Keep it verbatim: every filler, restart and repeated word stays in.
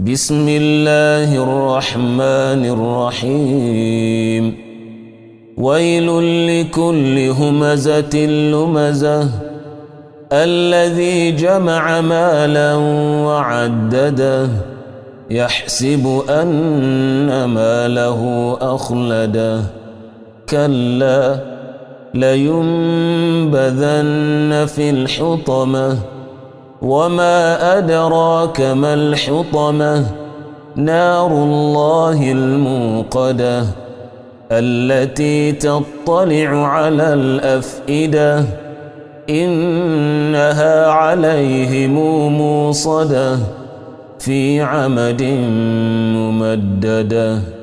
بسم الله الرحمن الرحيم ويل لكل همزة لمزة الذي جمع مالا وعدده يحسب أن ماله أخلده كلا لينبذن في الحطمة وما أدراك ما الحطمة نار الله الموقدة التي تطلع على الأفئدة إنها عليهم موصدة في عمد ممددة.